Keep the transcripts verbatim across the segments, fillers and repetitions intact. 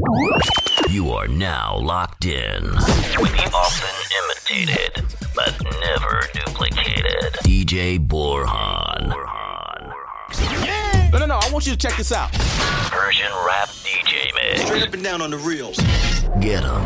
You are now locked in. Often imitated, but never duplicated. D J Borhan. No, no, no, I want you to check this out. Persian rap D J mix. Straight up and down on the reels. Get 'em.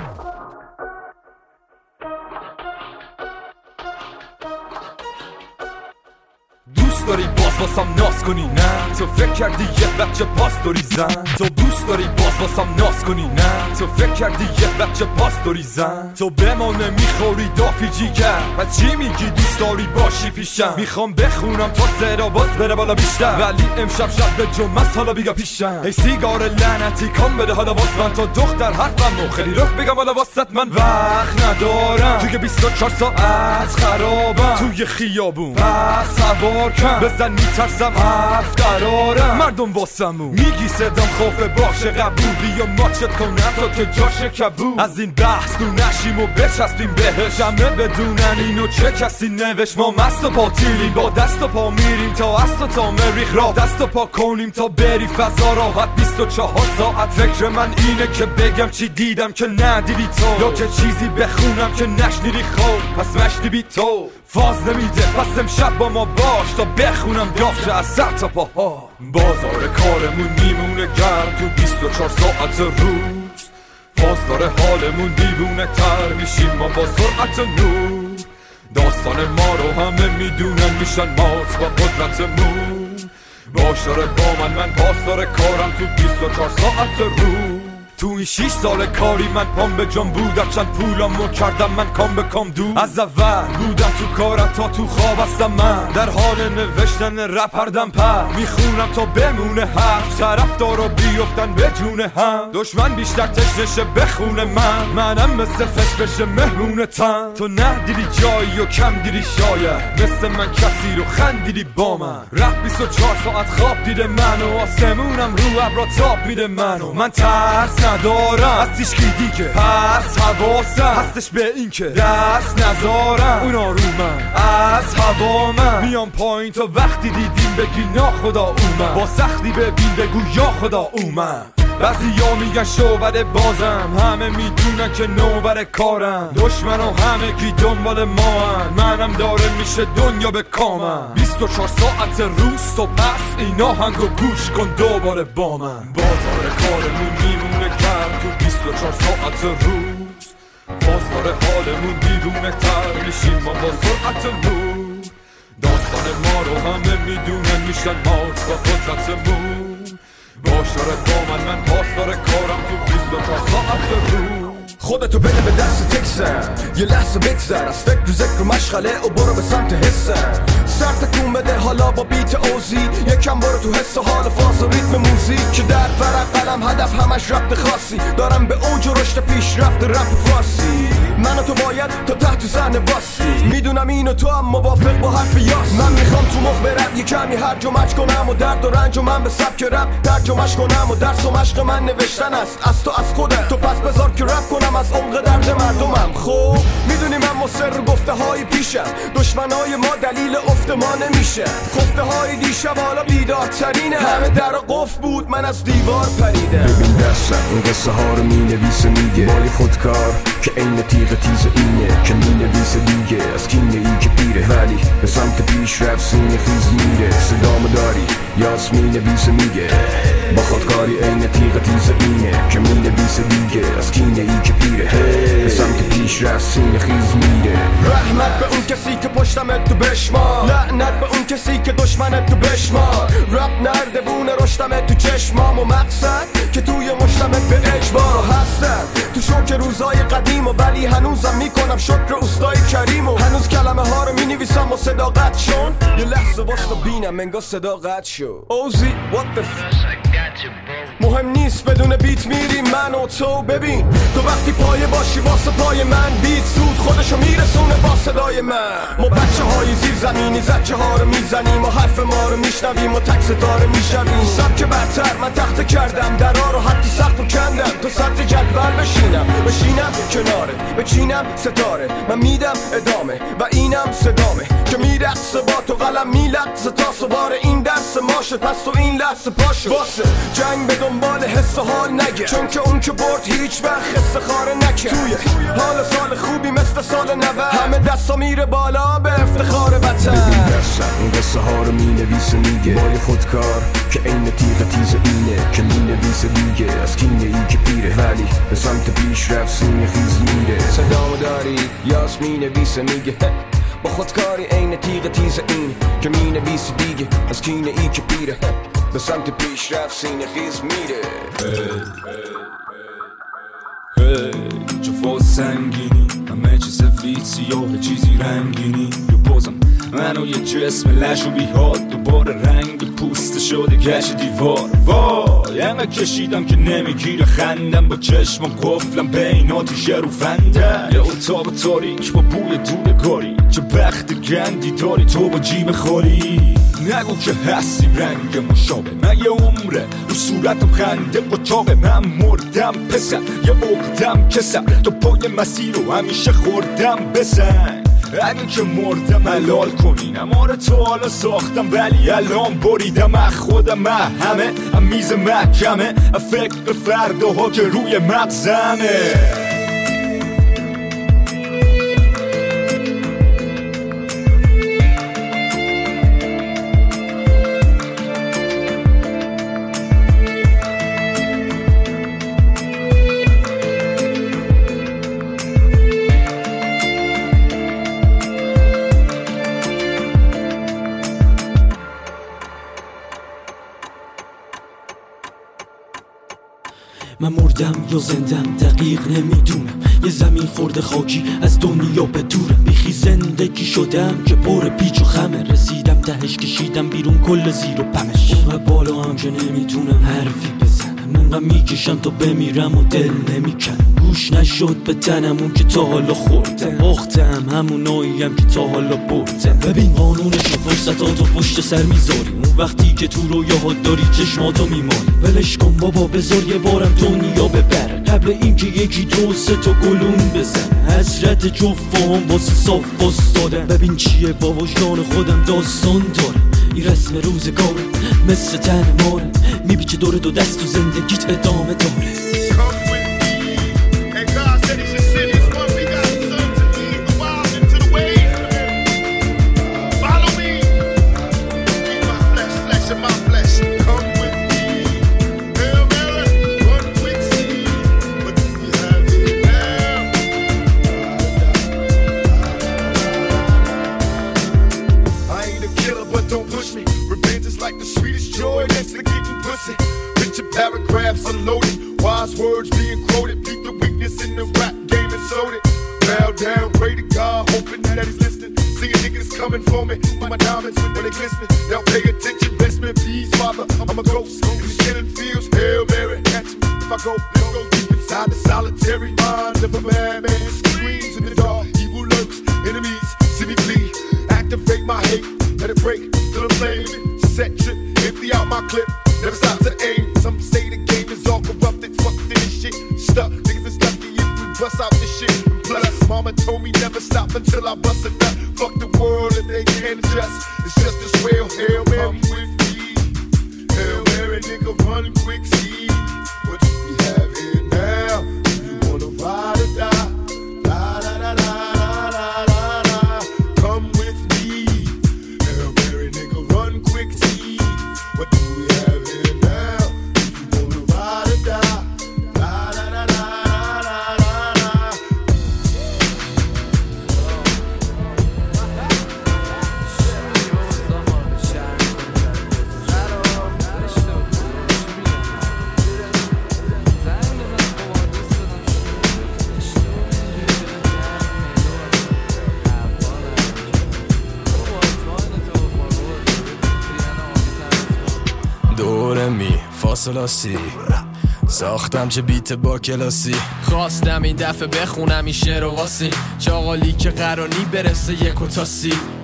دوست داری باز واسم ناز کنی نه تو فکر کردی یه بچه پاستوری زن تو دوست داری باز واسم ناز کنی نه تو فکر کردی یه بچه پاستوری زن تو به ما نمیخوری دافی جیگر پس چی میگی دوست داری باشی پیشم میخوام بخونم تا صدا باز بره بالا بیشتر ولی امشب شب به جمعه حالا بیگا پیشم ای سیگار لعنتی کام بده حالا واس من تا دختر حرفم خیلی رخ بگم حالا واسط من وقت ندارم توی بیست و چهار ساعت خرابم توی خیابون پس سوار کن بزن میترسم حرف قرارم مردم واسمون میگی صدام خوفه باشه قبول بیا ماچت کنم تا که جاشه کبول از این بحث تو نشیم و بچسبیم بهش همه بدونن اینو چه کسی نوشت ما مست و پاتیلیم با دست و پا میریم تا است و تا مریخ را دست و پا کنیم تا بری فضا راحت بیست و چهار ساعت فکر من اینه که بگم چی دیدم که ندیدی تو یا که چیزی بخونم که نشنیدی خوب پس مشتی بی تو فاز نمیده پس امشب با ما باش تا بخونم دافشه از سر تا پاها بازار کارمون میمونه گرم تو بیست و چهار ساعت روز فاز داره حالمون دیوونه تر میشیم ما با سرعت نور داستان ما رو همه میدونن میشن مات با قدرتمون باش داره با من من پاس داره کارم تو بیست و چهار ساعت روز تو این شیش سال کاری من پام به جان بود چند پولامو کردم من کام به کام دو از اول بودم تو کارم تا تو خواب هستم من در حال نوشتن رپ هر دم پر میخونم تا بمونه حرف طرف دارو بیفتن به جون هم دشمن بیشتر تشنشه بخونه من منم مثل فش بشه مهمون تن تو نه دیدی جایی و کم دیدی شاید مثل من کسی رو خندیدی با من رپ بیست و چهار ساعت خواب دیده منو آسمونم رو ابرا تاب میده منو من ترس ندارم از تیشکی دیگه پس حواسم هستش به این که دست نذارم اونا رو من از هوا من میام پایین تا وقتی دیدیم بگی ناخدا اومد با سختی ببین بگو یا خدا اومد بعضی ها میگن شعبده بازم همه میدونن که نوبر کارم دشمن و همه کی دنبال ما هن. منم داره میشه دنیا به کامم بیست و چهار ساعت روز تو پس اینا هنگو گوش کن دوباره با من بازار کارمون میمونه گرم تو بیست و چهار ساعت روز باز داره حالمون دیوونه تر میشیم ما با سرعت نور داستان ما رو همه میدونن میشن مات با قدرتمون باش داره با من من پاس داره کارم تو بیست و چهار ساعت رو خودتو بده به دست تکسن یه لحظه بگذر از فکر و ذکر و مشغله و برو به سمت حسن سر تکون بده حالا با بیت اوزی یکم برو تو حس و حال فاز و ریتم موزیک که در فرق قلم هدف همش ربط خاصی دارم به اوج و رشد پیش رفت رپ فارسی من و تو باید تا تحت صحنه باسی میدونم اینو تو هم موافق با حرف یاس من میخوام تو مخ برم یه کمی هرج و مچ کنم و درد و رنج و من به سبک رپ ترجمهش کنم و درس و مشق من نوشتن است از تو از خودت تو پس بذار که رپ کنم از عمق درد مردمم خب میدونی من مصر گفته های پیشم دشمنای ما دلیل افت ما نمیشه خفته های دیشب حالا بیدارترینه همه در قفل بود من از دیوار پریدم ببین دستم اون قصه ها رو می نویسه میگه بای خودکار که این تیغ تیز اینه که می نویسه دیگه از کینه ای که پیره ولی به سمت پیش رفت سینه خیز میره صدامو داری یاس می نویسه میگه با خودکاری این تیغ تیز اینه که می نویسه دیگه از کینه ای که پیره به سمت پیش رفت سینه خیز میره رحمت به اون کسی که پشتمت تو بشمار لعنت به اون کسی که دشمنت تو بشمار رب نرده بونه رشتمت تو چشمام و مقصد که توی مشتمت به اجبار هستم تو شوک روزای قدیم و ولی هنوزم میکنم شکر اوستای کریم و هنوز کلمه ها رو مینویسم و صداقت شون یه لحظه واستا بینم انگار صداقت شو اوزی what the f مهم نیست بدون بیت میریم من و تو ببین تو وقتی پایه باشی واسه پای من بیت سود خودشو میرسونه با صدای من ما بچه های زیر زمینی زچه ها رو میزنیم و حرف ما رو میشنویم و تک ستاره میشویم سبک برتر من تخته کردم درا رو حتی سقف رو کندم تو صدر جلد اول بشینم بشینم کنارت بچینم ستاره من میدم ادامه و اینم صدامه که میرقصه با تو قلم میلقصه تا سوار این دست ماشه پس تو این لحظه پاشه واسه جنگ به دنبال حس و حال نگه چون که اون که برد هیچ وقت خسته خاره نکه توی حال سال خوبی مثل سال نود همه دستا میره بالا به افتخار وطن ببین دستم این قصه ها رو مینویسه میگه بای خودکار که این تیغ تیز اینه که مینویسه دیگه از کینه ای که پیره ولی به سمت پیش رفت سینه خیز میره صدامو داری یاس مینویسه میگه با خودکاری این تیغ تیز این که مینویسه دیگه از کینه ای که پیره به سمت پیش رفت سینه خیز میره جفاز سنگینی همه چه سفید سیاه چیزی رنگینی یه بازم منو یه جسم لش و بیهاد دوباره رنگ پوست شده گشت دیوار وای همه کشیدم که نمیگیره خندم با چشمم قفلم بین آتیش رو فنده یه اتاق تاریک با بوی دودگاری چه بخت گندی داری تو با جیب خالی نگو که هستی رنگ مشابه من یه عمره رو صورتم خنده قچاقه من مردم پسر یه عقدم کسر تو پای مسیر رو همیشه خوردم بسن اگه که مردم حلال کنینم آره تو حالا ساختم ولی الان بریدم از خودم همه هم میز محکمه فکر فرداها که روی مغزمه من مردم یا زندم دقیق نمیدونم یه زمین خورده خاکی از دنیا به دورم بیخی زندگی شدم که پر پیچ و خمه رسیدم تهش کشیدم بیرون کل زیر و پمش اونقدر بالا هم که نمیتونم حرفی بزنم منقدر میکشم تا بمیرم و دل نمیکنم گوش نشد به تنم اون که تا حالا خوردم باختم هموناییم که تا حالا بردم ببین قانونش و فرصتاتو پشت سر میذاری اون وقتی که تو رویاها داری چشماتو میماری ولش کن بابا بذار یه بارم دنیا ببره قبل اینکه یکی دو سه تا گلون بزنه حسرت جفام واسه صاف واسدادم ببین چیه با وجدان خودم داستان دارم این رسم روزگاره مثل تن ماره میبیچه دور دو دست و زندگیت ادامه داره Paragraphs unloaded, wise words being quoted. Beat the weakness in the rap game and sold it. Bow down, pray to God, hoping that he's listening. Seeing niggas coming for me, my diamonds when they glistening. Now pay attention, bless me, peace, father. I'm a ghost in the killing fields. Hail Mary, catch me if I go. Go deep inside the solitary mind of a madman. Screams in the dark, evil lurks, enemies see me flee. Activate my hate, let it break till I'm flaming. Set trip, empty out my clip. Never stop to aim. Some say the game is all corrupted. Fuck this shit. Stuck. Niggas is lucky if we bust out this shit. Plus, mama told me never stop until I bust a nut. Fuck the world and they can't adjust. It's just as well. Hail Mary with me. Hail Mary, nigga, run quick, see what we have here now. You wanna ride or die? La la la la la la la. Come with me. Hail Mary, nigga, run quick, see what do we have here? فاصلاسی ساختم چه بیت با کلاسی خواستم این دفعه بخونم این شعر و واسی چاقالی که قرانی برسه یک و تاسی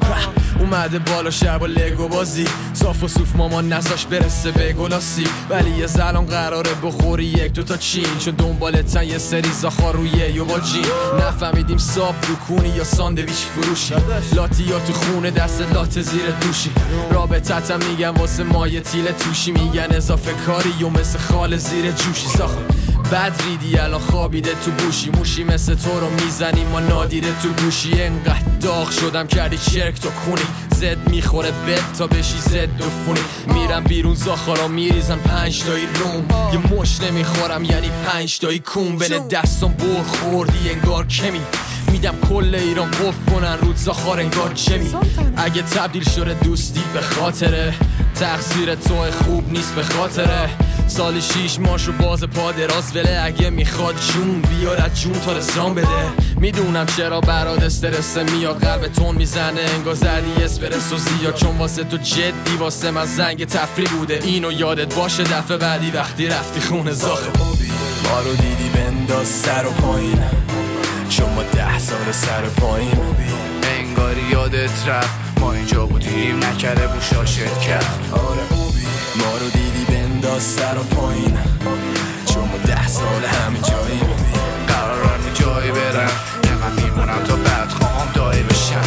اومده بالا شهر با لگو بازی صاف و صوف مامان نزاش برسه به گلاسی ولی یه زلان قراره بخوری یک دوتا چین چون دنبالتن یه سری زاخار روی یه با جین نفهمیدیم ساب دکونی یا ساندویچ فروشی لاتی یا تو خونه دست لات زیر دوشی رابطتم میگن واسه مایه تیله توشی میگن اضافه کاری یا مثل خال زیر جوشی ساخت بد ریدی الان خوابیده تو بوشی موشی مثل تو رو میزنی ما نادیده تو گوشی انقدر داغ شدم کردی چرک تو کونی زد میخوره بد تا بشی زد دفونی میرم بیرون زاخارا میریزن پنج تایی روم یه مش نمیخورم یعنی پنج تایی کون بله دستم بر خوردی انگار کمی میدم کل ایران قف کنن رود زاخار انگار چمی اگه تبدیل شده دوستی به خاطره تقصیر تو خوب نیست به خاطره سال شیش ماشو باز پا دراز وله اگه میخواد جون بیارد جون تا رسان بده میدونم چرا برات استرس میاد قلب تون میزنه انگار زدی اسپرسو زیاد چون واسه تو جدی واسه من زنگ تفریح بوده اینو یادت باشه دفعه بعدی وقتی رفتی خونه زاخه ما رو دیدی بنداز سر و پایین چون ما ده سال سر و پایین انگاری یادت رفت ما اینجا بودیم نکره بوشا شرکت آره ما رو دیدی بنداز سر و پایین چون ما ده سال همین جاییم قرار همین جایی برم که من میمونم تا بعد خواهم دایی بشم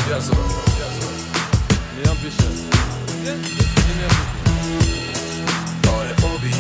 آره بابی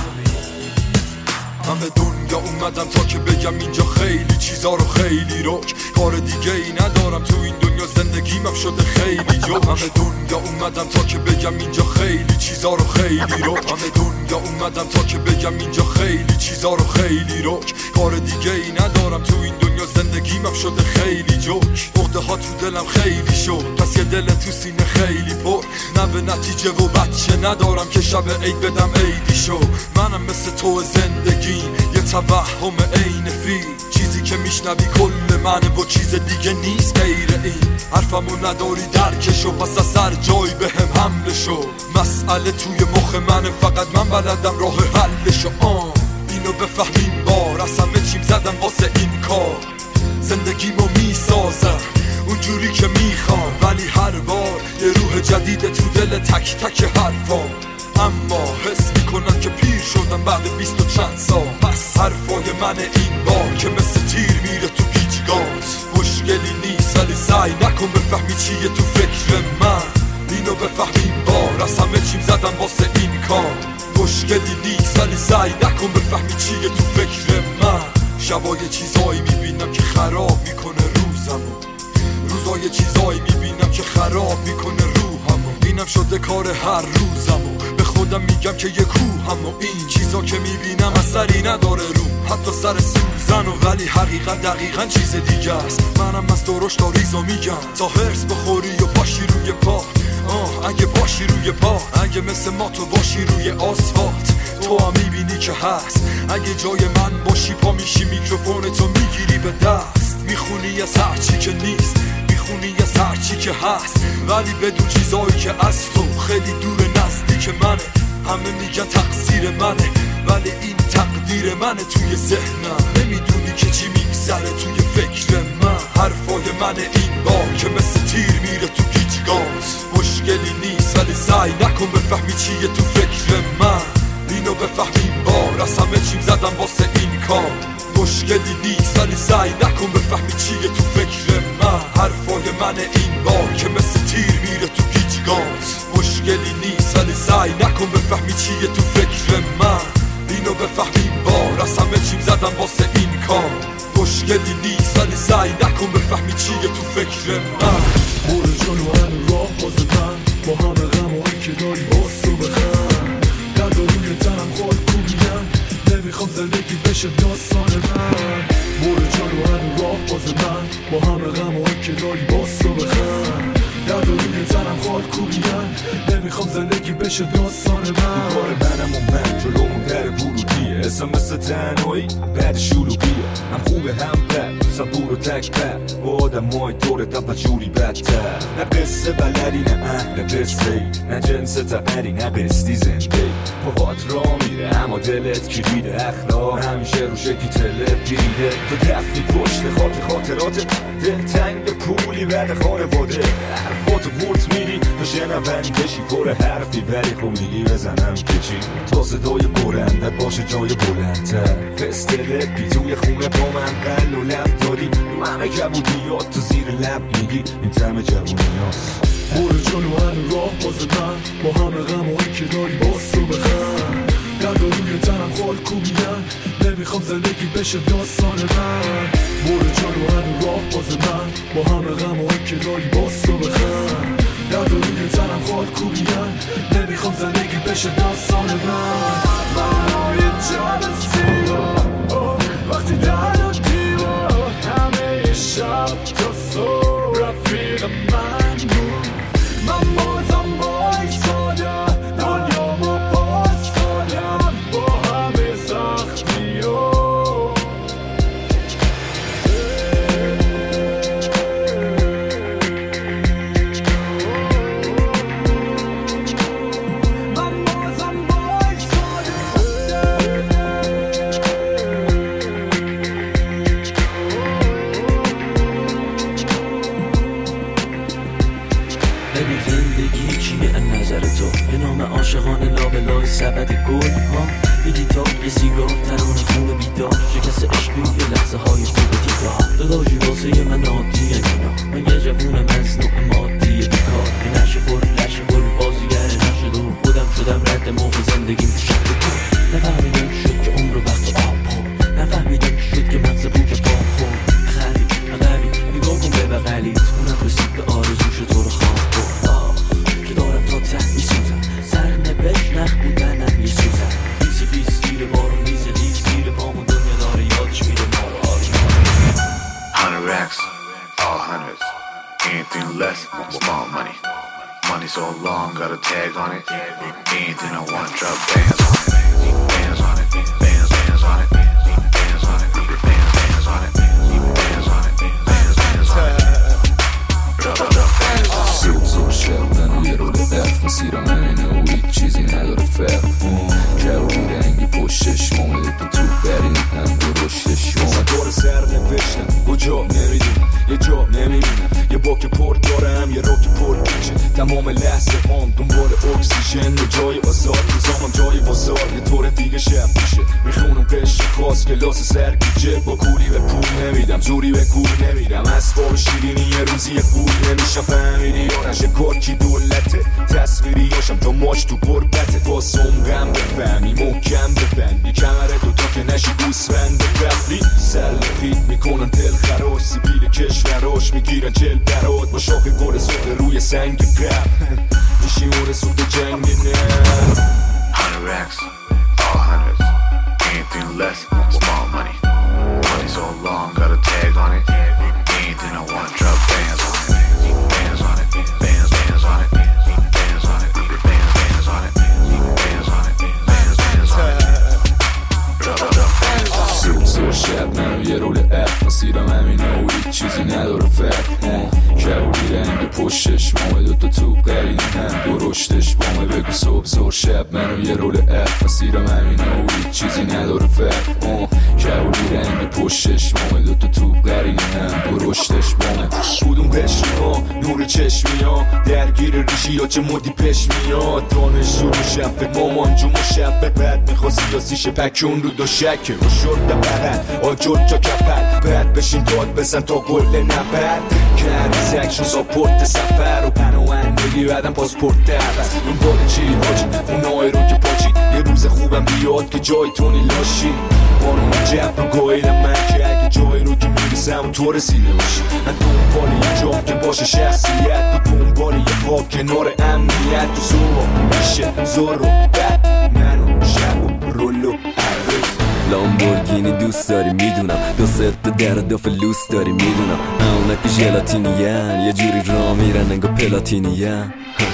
من به دنیا اومدم تا که بگم اینجا خیلی چیزا رو خیلی روک کار دیگه ای ندارم تو این دنیا زندگیم شده خیلی جو من به دنیا اومدم تا که بگم اینجا خیلی چیزا رو خیلی روک من به دنیا اومدم تا که بگم اینجا خیلی چیزا رو خیلی روک کار دیگه ای ندارم تو این دنیا زندگیم شده خیلی جوک عقده ها تو دلم خیلی شد پس یه دل تو سینه خیلی پر نه به نتیجه و بچه ندارم که شب عید بدم عیدی شو منم مثل تو زندگی یه توهم عین فیل چیزی که میشنوی کل منه و چیز دیگه نیست غیر این حرفمو نداری درکشو پس از سر جای به هم حمله شو مسئله توی مخ منه فقط من بلدم راه حلشو آن اینو بفهمیم بار از همه چیم زدم واسه این کار زندگیمو میسازم اونجوری که میخوام ولی هر بار یه روح جدید تو دل تک تک حرفام اما حس میکنم که پیر شدم بعد بیست و چند سال پس حرفای من این بار که مثل تیر میره تو گیجگات مشکلی نیست ولی سعی نکن بفهمی چیه تو فکر من اینو بفهمیم بار از همه چیم زدم واسه این کار مشکلی نیست ولی سعی نکن بفهمی چیه تو فکر من شبای چیزایی میبینم که خراب میکنه روزمو روزای چیزایی میبینم که خراب میکنه روحمو اینم شده کار هر روزمو به خودم میگم که یه کوهم و این چیزا که میبینم اثری نداره روم حتی سر سوزن و ولی حقیقت دقیقا چیز دیگه است منم از درشت تا ریزو میگم تا هرس بخوری و باشی روی پا آه اگه باشی روی پا اگه مثل ما تو باشی روی آسفالت تو هم میبینی که هست اگه جای من باشی پا میشی میکروفون تو میگیری به دست میخونی از هر چی که نیست میخونی از هر چی که هست ولی بدون چیزایی که از تو خیلی دور نزدیک منه همه میگن تقصیر منه ولی این تقدیر منه توی ذهنم نمیدونی که چی میگذره توی فکر من حرفای من این بار که مثل تیر میره تو گیجگات مشکلی نیست ولی سعی نکن بفهمی چیه تو فکر من اینو بفهمیم بار از همه چیم زدم واسه این کار مشکلی نیست ولی سعی نکن بفهمی چیه تو فکر من حرفای من این بار که مثل تیر میره تو گیجگات مشکلی نیست ولی سعی نکن بفهمی چیه تو فکر من اینو بفهمیم بار از همه چیم زدم واسه این کار مشکلی نیست ولی سعی نکن بفهمی چیه تو فکر من برو جلو همین راه باز من با همه غم و این که داری باز رو بخم درد و روی تنم خواهد کوبیدم نمیخوام زندگی بشه داستان من برو جلو همین راه باز من با همه غم و این که داری باز رو بخم درد و روی تنم خواهد کوبیدم نمیخوام زندگی بشه داستان من کار منم و من جلومون در ورودیه اسم مثل تنهایی بعد شلوغیه هم خوبه هم بد صبور و تک بد با آدم های دور دفت جوری بدتر نه قصه بلدی نه اهل قصه نه جنس تقری نه بستی زنده پاهات را میره اما دلت کلیده اخلاق همیشه رو شکی تلت گیریده تو دفتی پشت خاطر خاطرات دلتنگ به پولی بعد خانواده حرفاتو ورد میدی تو شنوندی بشی پر حرفی ولی خب میگی بزنم که چی تا صدای برندت باشه جای بلندتر فستله پی توی خونه با من قل و لب داری رو همه کبودیات تو زیر لب میگی این تم جوونی هاست برو جلو هنو راه باز من با همه غم و این که داری باز تو بخن درد و روی تنم خال کوبیدن نمیخوام زندگی بشه داستان من برو جلو هنو راه باز من با همه غم و این که داری باز تو بخن درد و روی تنم خال کوبیدن نمیخوام زندگی بشه داستان من من یه جلسی وقتی در و دیوار همه شب تا صبح رفیق من بود من بازم بایستادم دنیامو باز کنم با همه سختی ها عاشقانه لابلای سبد گل ها میگی تا یه سیگار ترانه خون بیدار شکست عشقی یه لحظه های خوب دیدار داداشی واسه من عادیه اینا من یه جوون مصنوع مادیه بیکار یه نشه خور لشه خور بازیگر نشه دور خودم شدم رد موقع زندگیم تو شکل کن نفهمیدم شد که عمر وقت آب پر نفهمیدم شد که مغز بوک پا خور خرید نقبی نگاه کن به بغلیت اونم رسید به آرزوش تو رو خواب برد آه که دارم تا ته میسوزم بهش نخ بودنم یه سوزن بیسی بیس گیر بارو میزه لیز گیر پامون دنیا داره یادش میره ما رو آروم Hundred racks, all hundreds Anything less, small money Money so long, got a tag on it Anything I want, drop bands on it Bands on it, bands, bands on it Bands on it, bands, bands on it Bands on it, bands, bands on it Drop, drop, drop bands on it زور زور شب منو یه رول برف مسیرم همینه و هیچ چیزی نداره فرق جوابی رنگی پشتش مامده تو تو برین هم دو رشتش مثلا دور سر نوشتم کجا نمیدونم یه جا نمیبینم یه باک پر دارم یه راک پر پیچه تمام لحظه هم دنبال اکسیژن و جای آزاد روزامم جای بازار یه طور دیگه شب میشه میخونم قشر خاص کلاس سرگیجه با کوری به پول نمیدم زوری به کور نمیدم اسباب شیرینی یه روزی پول نمیشم فهمیدی یا نشه کارکی دولته تصویری هاشم تا ماش تو قربته باسم غم بفهمی محکم ببندی کمره دوتا که نشی گوسفند قبلی سلقید میکنن دل خراش سیبیل کشوراش میگیرن چل برات با شاخی گل سوخته روی سنگ قبل میشی مور سوخته جنگ نه Hundred racks, all hundreds Anything less, small money Money so long, got a tag on it Anything I want, drop bands on it Bands on it, bands, bands on it Bands on it, bands, bands on it Bands on it, bands, bands on it Drop, drop, drop bands on it زور زور شب منو یه رول اف مسیرم همینه و هیچ چیزی نداره فرق کبودی رنگ پشتش مامه دوتا تو قرینه هم دو رشتش بامه بگو صبح زور شب منو یه رول اف مسیرم همینه و هیچ چیزی نداره فرق کبودی رنگ پشتش مامه دوتا تو قرینه هم دو رشتش بامه کدوم قشری ها نور چشمی ها درگیر ریشی یا چه مدی پش میاد دانشجو مشفق مامان جو مشفق بعد میخوا سیاسیشه پکون رو دو شکه و شرد بغل آجور جا کپل بعد بشین داد بزن تا گل نبرد کردی زکشون ساپورت سفر و پناهندگی بعدم پاسپورت دربست اون بال چی حاجی اونای رو که پاچی یه روز خوبم بیاد که جای تونی لاشی بارون جب رو گاهیدم من که اگه جایی رو که میرسم تو رسیده باشی من دنبال یه جا که باشه شخصیت تو دنبال یه خواب کنار امنیت تو زور میشه زور رو بد منو شب و رولو عرض لامبورگینی دوست داری میدونم دو ست در دو فلوس داری میدونم اونا که ژلاتینیان یه جوری را میرن انگا پلاتینیان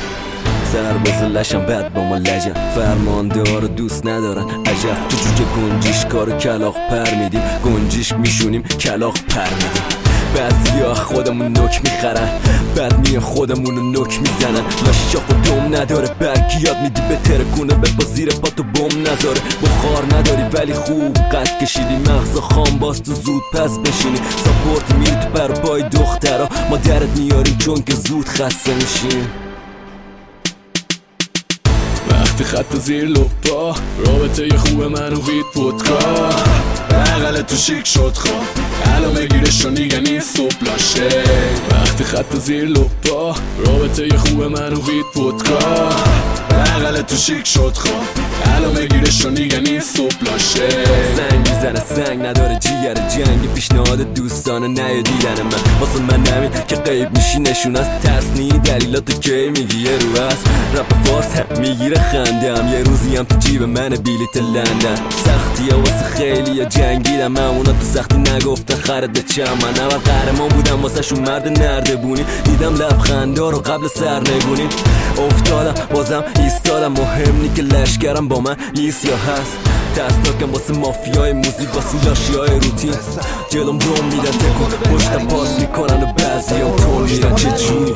سرباز لشم بد با ما لجن فرمانده ها رو دوست ندارن عجب تو جوجه گنجیش کارو کلاق پر میدیم گنجیش میشونیم کلاق پر میدیم بعضیا خودمون نوک میخرن بعد میان خودمونو نوک میزنن لاشا خودم نداره برگی یاد میدی به ترکونه به با زیر پاتو بوم نذاره بخار نداری ولی خوب قد کشیدی مغزا خام باز تو زود پس بشینی ساپورت میری تو بر پای دخترا ما درت میاریم چون که زود خسته میشیم وقتی خط زیر لپا رابطه خوب من و وید ودکا بغل تو شیک شد خواه الان بگیرش و نیگه نیست صبح لاشه وقتی خط زیر لپا رابطه خوب من و وید ودکا بغل تو شیک شد خواه الان بگیرش و نیگه نیست صبح لاشه زنگ میزنه سنگ نداره جیگر جنگ پیشنهاد دوستانه نه دیدن من واسه من نمی که قیب میشی نشون از ترسنی دلیلاتو کی میگی یه رو از رپ فارس هم میگیره خنده هم یه روزی هم تو جیب من بیلیت لندن سختی ها واسه خیلی یا جنگیدم اونا تو سختی نگفتن خرده چم من اول قهرمان بودم واسه شون مرد نردبونی دیدم لبخندا رو قبل سرنگونی افتادم بازم ایستادم مهم نی که لشکرم با من نیست یا هست ترسناکم واسه مافیای موزیک واسه لاشی های روتین جلوم دوم میدن تکن پشتم پاس میکنن و بعضی هم تون میرن چه جونی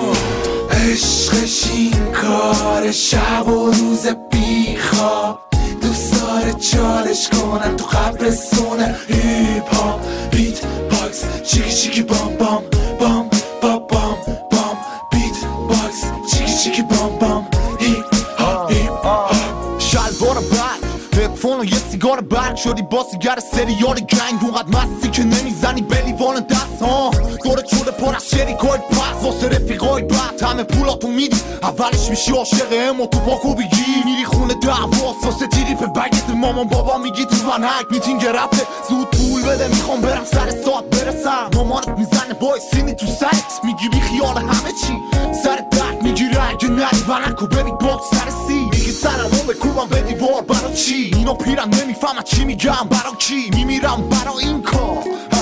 عشقش این کار شب و روز بیخواب دوست داره چالش کنن تو قبرستونه هیپ هاپ بیت باکس چیکی چیکی بام بام بام بام بام بام بیت باکس چیکی چیکی بام بام هیپ هاپ هیپ هاپ شلوار برگ هدفون و یه سیگار برگ شدی باسیگر سریال گنگ اونقدر مستی که نمیزنی به لیوان دست ها دورت شده پر از شریکای پس واسه رفیقای بد همه پولاتو میدی اولش میشی عاشق امو تو باکو بگی میری خونه دعواست واسه تریپ بگت مامان بابا میگی تو ونک میتینگ رپه زود پول بده میخوام برم سر ساعت برسم مامانت میزنه بای سینی تو سرت میگی بی خیال همه چی سر درد میگیره اگه نری ونکو بری باکس سر سی میگی سرمو بکوبم به دیوار برا چی اینا پیرن نمیفهمن چی میگم برا کی میمیرم برا این کار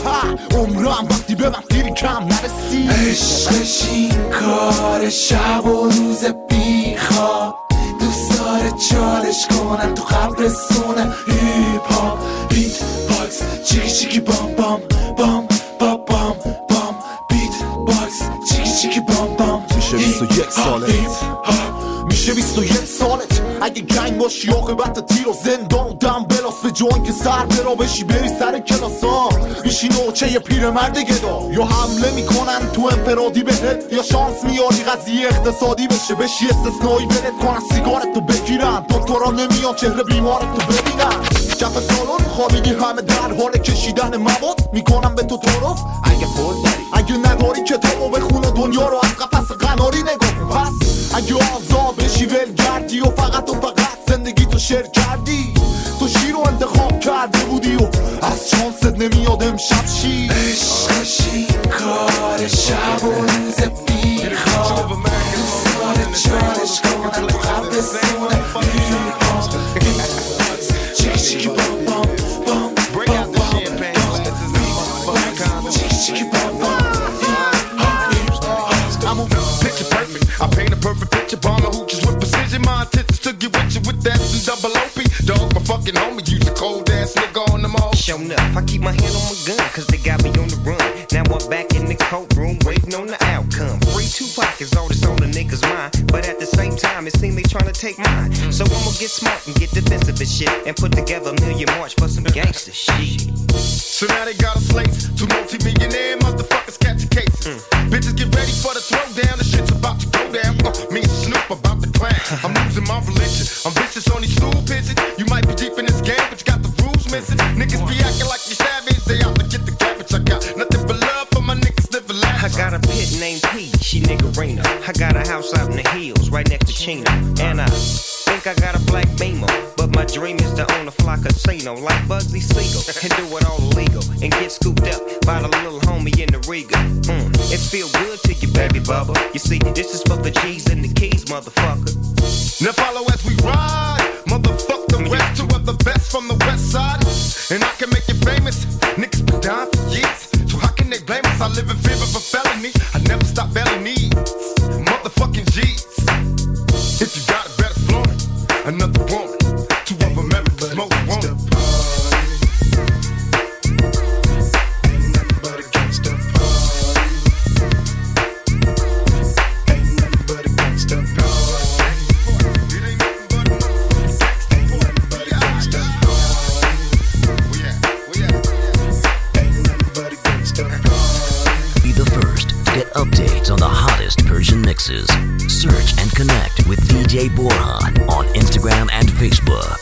عمرم وقتی به من دیر کم نرسی عشقش این کار شب و روز بیخواب دوست داره چالش کنن تو قبرستونه هیپ هاپ بیت باکس چیکی چیکی بام بام بام بام بام بام بیت باکس چیکی چیکی بام بام میشه بیست و یک سالت میشه بیست و یک سالت اگه گنگ باشی عاقبت تیر و زندان و دم بلاس به جوان که سر برا بشی بری سر کلاسا میشی نوچه یه پیر مرد گدا یا حمله میکنن تو انفرادی بهت یا شانس میاری قضیه اقتصادی بشه بشی استثنایی برد کنن سیگارتو بگیرن دکترا نمیان چهره بیمارتو ببینن کف سالون خوابیدی همه در حال کشیدن مواد میکنم به تو تعارف اگه پول داری اگه نداری کتابو بخون دنیا رو از قفس قناری نگاه پس اگه آزاد بشی ولگردی و فقط و فقط زندگی تو شیر کردی تو شیر رو انتخاب کرده بودی و از شانست نمیاد امشب شیر عشقش این کار شب و روز بیخواب دوست داره چالش کنن تو قبرستونه چیکی چیکی بام بام بام بام بام چیکی چیکی بام بام I'm a picture perfect. I paint a perfect picture, bomb the hooches with precision. My intentions to get with you with that and double O P. Dog, my fucking homie, use a cold ass nigga on them all. Showing up, I keep my hand on my gun, cause they got me on the run. Now I'm back in the courtroom, waiting on the outcome. Free Tupac is all that's on the niggas' mind, but at the same time, it seems they trying to take mine. So I'ma get smart and get defensive and shit, and put together a million march for some gangster shit. So now they got us slates, two multi-millionaire motherfuckers catching cases. Mm. Bitches get ready for the throwdown, the shit's about to go down. Uh, me and Snoop about to climb. I'm losing my religion, I'm vicious on these stool pigeons. You might be deep in this game, but you got the rules missing. Niggas be acting like you savage, they out to get the cabbage. I got nothing but love for my niggas living life. I got a pit named P, she niggerina. I got a house out in the hills, right next to Chino. And I think I got a black Beamer, but my dream is to own a fly casino like Bugsy Siegel and do it all illegal and get scooped up by the little homie in the Riga. Mm, it feel good to you, baby bubba. You see, this is for the G's and the keys, motherfucker. Now follow as we ride, motherfuck the rest, two of the best from the west side. And I can make you famous, niggas been dying for years. So how can they blame us? I live in fear of a felony, I never stop belly needs, motherfucking G's. If you got it, better flaunt it. Another woman, two of them ever smoke one. Ain't nothing but a gangsta party. mixes. Search and connect with D J Borhan on Instagram and Facebook.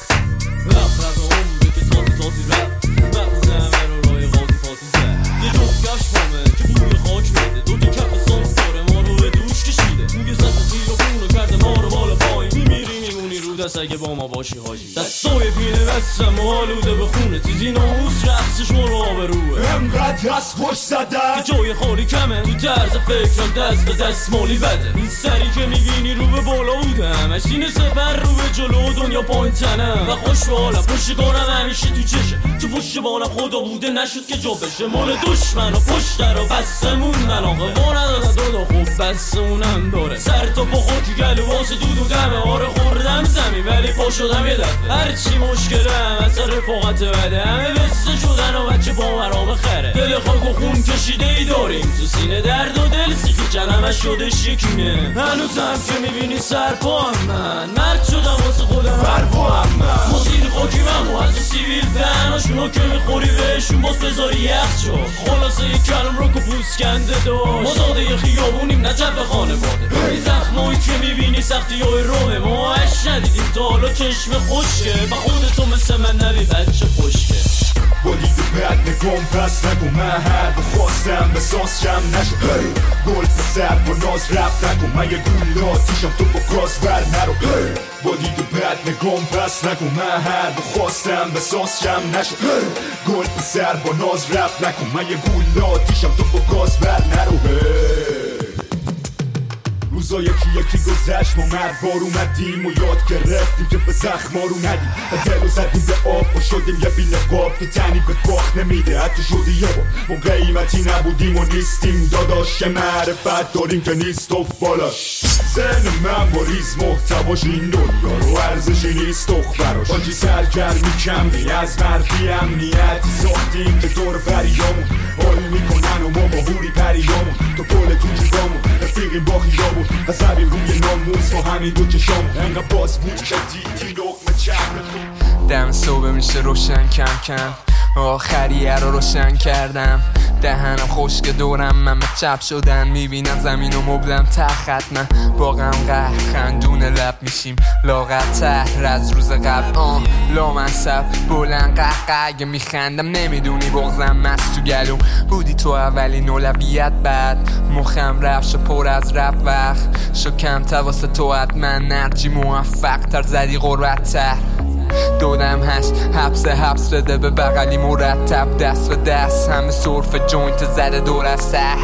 دست اگه با ما باشی حاجی دستای پینه بستم و آلوده به خونه تیزی ناموس رقصش مرو آبروه انقدر هست خوش زدن که جای خالی کمه تو طرز فکرم دست به دست مالی بده این سری که میبینی رو به بالا بودم اشین سپر رو به جلو دنیا پایین تنم و خوش به حالم پشتگانم همیشه تو چشه تو پشت بانم خدا بوده نشد که جا بشه مال دشمن و پشت رو بستمون ملاقه با ندادن دو دا خوب بستمونم داره سر تا با خاکی گلو واسه دود و دمه آره خوردم زمین ولی پا شدم یه دفعه هرچی مشکلم از رفاقت بده همه بسته شدن و بچه با مرا بخره دل خاک و خون کشیده ای داریم تو سینه درد و دل سیخی کلمش شده شکینه هنوزم که میبینی سر پا هم من مرد شدم واسه خودم فرپا هم من مصیر خاکی من و از سیویل دهناشونو که میخوری بهشون باز بذاری یخ شد خلاصه یک کلم رو که پوست کنده داشت ما زاده خیابونیم نه جب خانواده این زخمایی که میبینی سختی های رومه ما اش ندیدیم تا حالا چشم خوشکه با خودتو مثل من نبی بچه خوشکه با دید بد نگم پس نگو من هر بخواستم به ساس کم نشو hey. گل پسر با ناز رفت نگو من یه گول آتیشم تو با گاز بر نرو hey. با دید بد نگم پس نگو من هر بخواستم به ساس کم نشو hey. گل پسر با ناز رفت نگو من یه گول آتیشم تو با گاز بر نرو hey. روزا یکی یکی گذشت ما مرد بار اومدیم و یاد گرفتیم که به زخما رو ندیم و دل و زدیم به آب و شدیم یه بیل باب که تنی به باخت نمیده حتی شدی یه بار ما قیمتی نبودیم و نیستیم داداش که معرفت داریم که نیست و بالاش ذهن من با ریز محتواش این دنیا رو ارزشی نیست دختراش آجی سرگرمی کمی از مردی امنیتی ساختیم که دور بریامون حال میکنن و ما با هوری پریامون تو پول تو جیبامون رفیقیم با خیابون قصبیم روی ناموز با همین دو چشامون انقدر باز بود که دیدی لقمه چهرمون دم صبح میشه روشن کم کم آخریه رو روشن کردم دهنم خشک دورم من چپ شدن میبینم زمین و مبلم تخت من با غم قهر خندون لب میشیم لاغرتر از روز قبل آن لامصب بلند قهقه اگه میخندم نمیدونی بغزم مست تو گلوم بودی تو اولین اولویت بعد مخم رفت شو پر از رب وقت شو کم واسه تو حتما نرجی موفق تر زدی غربت تر دودم هشت حبس حبس بده به بغلی مرتب دست به دست همه صرف جوینت زده دور از ته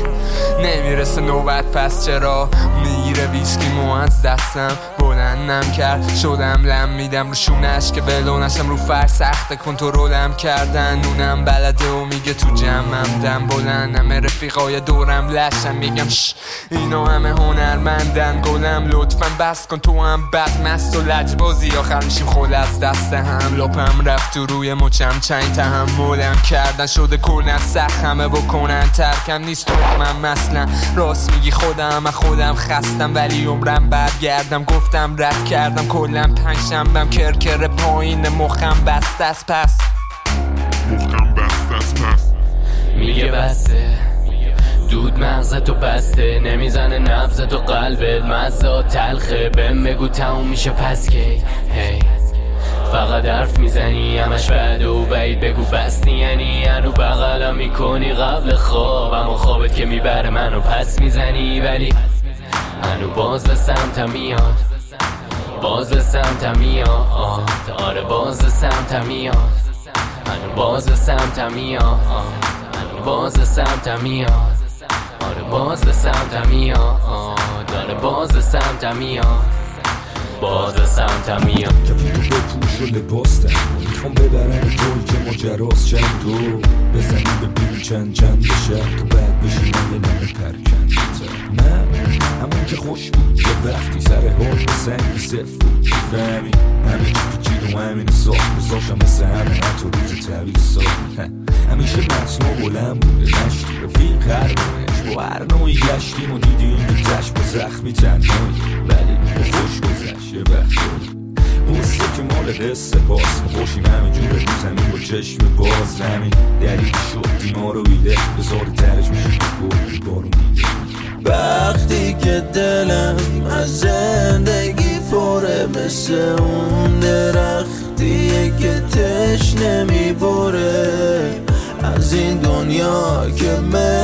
نمیرسه نوبت پس چرا میگیره ویسکی مو از دستم بلندم کرد شدم لم میدم رو شونش که بلونشم رو فر سخت کنترلم کردن اونم بلده و میگه تو جمعم دم بلندم رفیقای دورم لشم میگم شش اینا همه هنرمندن گلم لطفا بس کن تو هم بد مست و لجبازی آخر میشیم خول از دست هم لپم رفت تو روی مچم چنگ تحملم کردن شده کلن سخت همه بکنن ترکم نیست من مثلا راست میگی خودم من خودم خستم ولی عمرم برگردم گفتم رد کردم کلم پنج شنبم کرکر پایین مخم بست از پس مخم بست از پس میگه بسته دود مغزتو بسته نمیزنه نبضتو قلبت مزا تلخه بهم بگو تموم میشه پس که هی فقط حرف میزنی همش بد و بعید بگو بستی یعنی هنو بغلم میکنی قبل خواب اما خوابت که میبره منو پس میزنی ولی هنو باز به سمتم میاد باز به سمتم میاد آره باز به سمتم میاد هنو باز به سمتم میاد هنو باز به سمتم میاد آره باز به سمتم میاد آره باز به سمتم میاد باز به سمتم میاد کفیتو بپوش و لباس تن میخوام ببرم جایی که ماجراست چند دو بزنیم ببینی چند چند بشه تو بعد بشینم یه نمه پرکن نه همون که خوش بود یه وقتی سر حال به سنگی صف بود فهمی همه چی پیچید و همین ساخت بزاشم مثل همه حتی روز طویل ساخت همیشه مصنوع بلند بوده نشتی رفیق هر بونش با هر نوعی گشتیم و دیدیم بیتش با زخمی تنهایی ولی با خوش گذشت یه وقت قصه که مال قصه باز ما خوشیم همه جور رو زمین با چشم باز همین دلیل شد دیما رو ویده بزار ترش میشه که بردی بارو میده وقتی که دلم از زندگی پره، مثل اون درختیه که تشنه میبره، از این دنیا که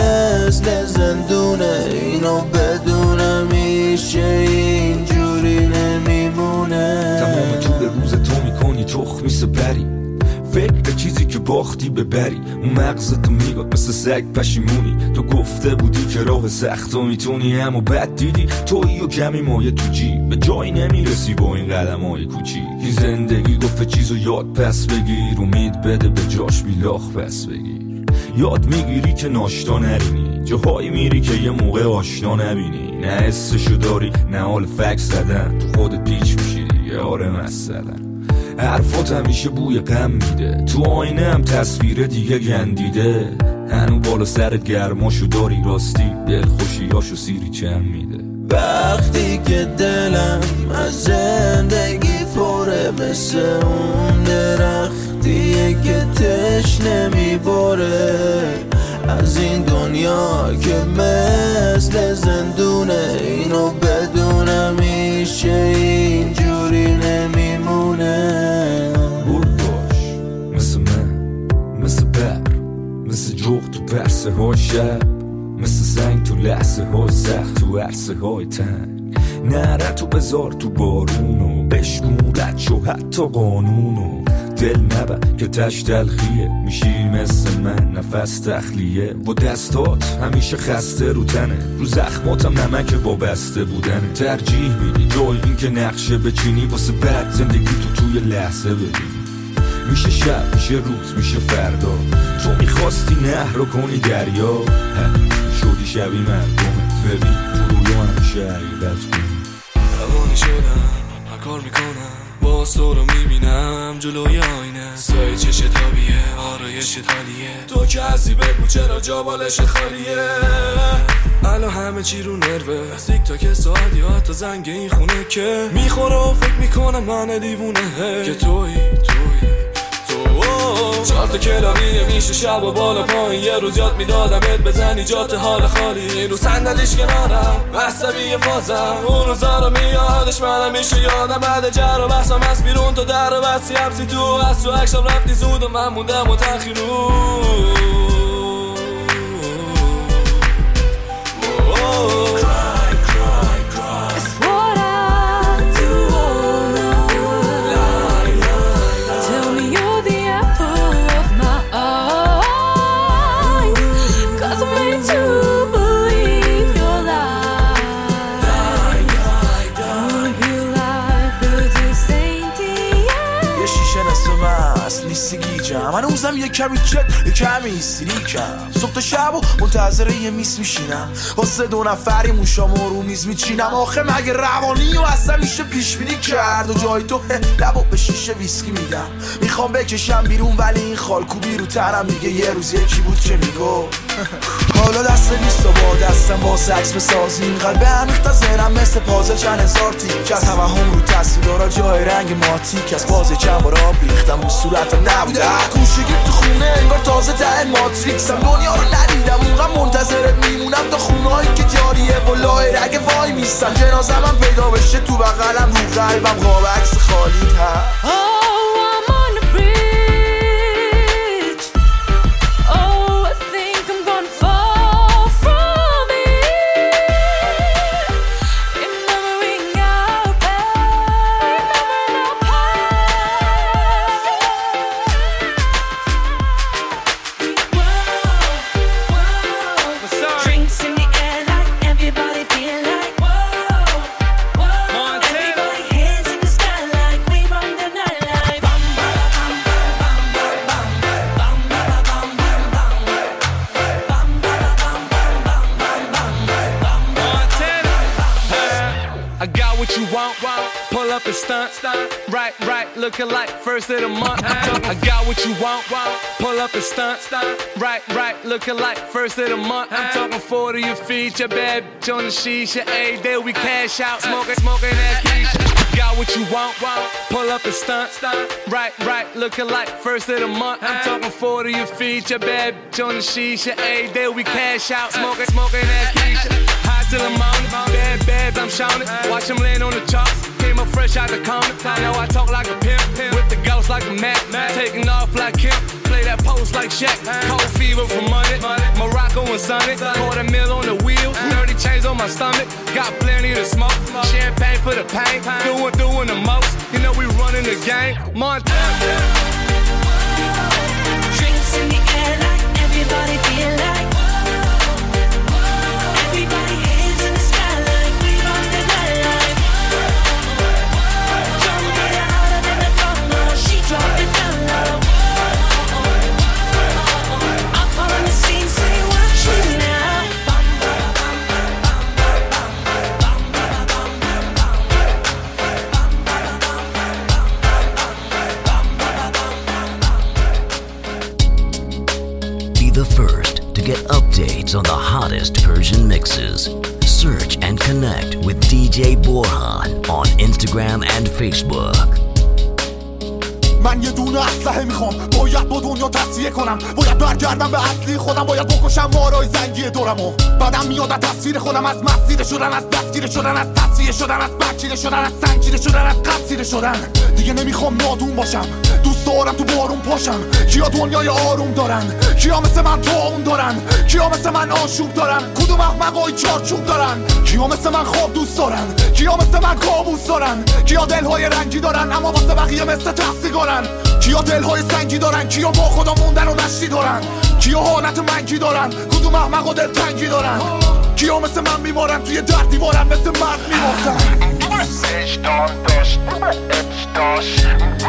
مثل زندونه، اینو بدونم میشه اینجوری نمیمونه. تمام طول روز تو میکنی تخمی سپری، فکر به چیزی که باختی ببری، اون مغزتو میگاد مثل سگ پشیمونی. تو گفته بودی که راه سخت و میتونی، اما بد دیدی تویی و کمی مایه تو جیب، به جایی نمیرسی با این قدم های کوچیک. این زندگی گفت چیزو یاد پس بگیر، امید بده به جاش بیلاخ پس بگیر. یاد میگیری که ناشتا نرینی، جاهایی میری که یه موقع آشنا نبینی، نه حسشو داری نه حال فکس زدن، تو خودت پیچ میشی دیگه. آره مثلا حرفات همیشه بوی غم میده، تو آینه هم تصویر دیگه گندیده، هنو بالا سرت گرماشو داری، راستی دل خوشیاشو سیری چم میده. وقتی که دلم از زندگی پره، مثل اون درختیه که تشنه میبره، از این دنیا که مثل زندونه، اینو بدونم میشه اینجوری نمیمونه. برد باش مثل من، مثل بر، مثل جغ تو پرسه های شب، مثل سنگ تو لحظه های سخت تو عرصه های تنگ. نره تو بذار تو بارونو، بشمون رد شو حتی قانونو، دل نبر که تش تلخیه، میشی مثل من نفس تخلیه، با دستات همیشه خسته رو تنه، رو زخماتم نمک وابسته بودنه. ترجیح میدی جای این که نقشه بچینی، واسه بعد زندگی تو توی لحظه ببینی. میشه شب میشه روز میشه فردا، تو میخواستی نهر رو کنی دریا، شدی شبی مردمت، ببین تو رویا همیشه حقیقت کنی. روانی شدم هر کار میکنم، باز تو رو میبینم جلوی آینه، سایه چش تابیه آرایش تالیه، تو که هستی بگو چرا جا بالش خالیه. الان همه چی رو نروه، از تیک تاک ساعت یا حتی زنگ این خونه که میخوره و فکر میکنم من دیوونه که توی توی چهار تا کلاریه میشه شب و بالا پایین، یه روز یاد میدادمت بزنی جات حال خالی، رو صندلیش کنارم عصبی فازم، اون روزا رو میادش منم میشه یادم، بعد جر و بحثم از بیرون تو در و بستی حبسی تو، از تو عکسم رفتی زود و من موندم و تخیرون. من اوزم یه کمی چت یه کمی سیریکم، صبح تا شب و منتظر یه میس میشینم، واسه دو نفری موشامو رو میز میچینم. آخه مگه روانی و اصلا میشه پیش بینی کرد، و جای تو لبا به شیشه ویسکی میدم، میخوام بکشم بیرون ولی این خالکوبی رو تنم میگه یه روز یکی بود که میگو حالا دست نیست و با دستم با سکس بسازیم، قلبه همیخت از ذهنم مثل پازل چند هزار تیک، که از همه هم رو تحصیل دارا جای رنگ ماتی، که از بازه چند بار آب ریختم رو صورتم نبوده، گوشگیر تو خونه انگار تازه ته ماتریکسم، دنیا رو ندیدم اونقدر منتظرت میمونم تا خونهایی که جاریه و لای رگ وای میستن، جنازم هم پیدا بشه تو بغلم رو قلبم قاب عکس خالیت هست. Right, right, looking like first of the month. I got what you want, pull up and stunt. Right, right, looking like first of the month. I'm talking forty a feature, bad bitch on the shisha. Every day we cash out, smoking, smoking that keisha. Got what you want, pull up and stunt. Right, right, looking like first of the month. I'm talking forty a feature, bad bitch on the shisha. Every day we cash out, smoking, smoking that keisha. Hot still I'm on it. Bad, bad, I'm shouting. Watch him land on the chops. Came up fresh out the corner. I know I talk like a pimp. With the ghost like a Mac. Taking off like Kemp. Play that post like Shaq. Cold fever for money. Morocco and Sunny. Quarter mil on the wheel. thirty chains on my stomach. Got plenty to smoke. Champagne for the pain. Doing, doing the most. You know we running the game. Montana. Drinks in the air like everybody feel like. Everybody hands in the sky like we run the nightlife. Don't get it harder than the thunder. She dropped it down low. Up on the scene, say watch me now. The first to get updates on the hottest Persian mixes. Search and connect with دی جی Borhan on Instagram and Facebook. من یه دونه اسلحه میخوام، باید با دنیا تصفیه کنم، باید برگردم به اصلی خودم، باید بکشم مارای زنگی دورمو. بعدم میاد از تصویر خودم، از مسیر شدن، از دستگیر شدن، از تصفیه شدن، از بچیده شدن، از سنگیده شدن، از قصیده شدن. دیگه نمیخوام نادون باشم، دوست دارم تو بارون پاشم. کیا دنیای آروم دارن، کیا مثل من طاعون دارن، کیا مثل من آشوب دارن، کدوم احمقای چارچوب دارن، کیا مثل من خواب دوست دارن، کیا مثل من کابوس دارن، کیا دلهای رنگی دارن اما واسه بقیه مثل تفسیگارن، کیا دلهای سنگی دارن، کیا با خدا موندن و نشتی دارن، کیا حالت منگی دارن، کدوم احمق و دلتنگی دارن، کیا مثل من بیمارن توی در دیوارن مثل مرد میمردن. وجدان داشت اتش داشت